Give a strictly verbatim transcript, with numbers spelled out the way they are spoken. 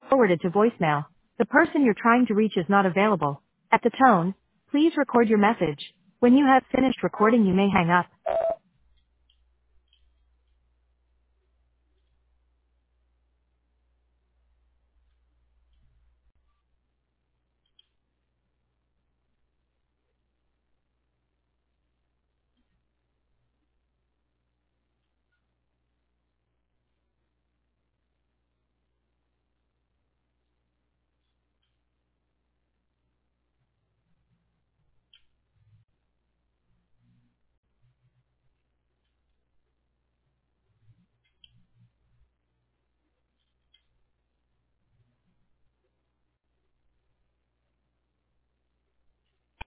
forwarded to voicemail. The person you're trying to reach is not available. At the tone, please record your message. When you have finished recording, you may hang up.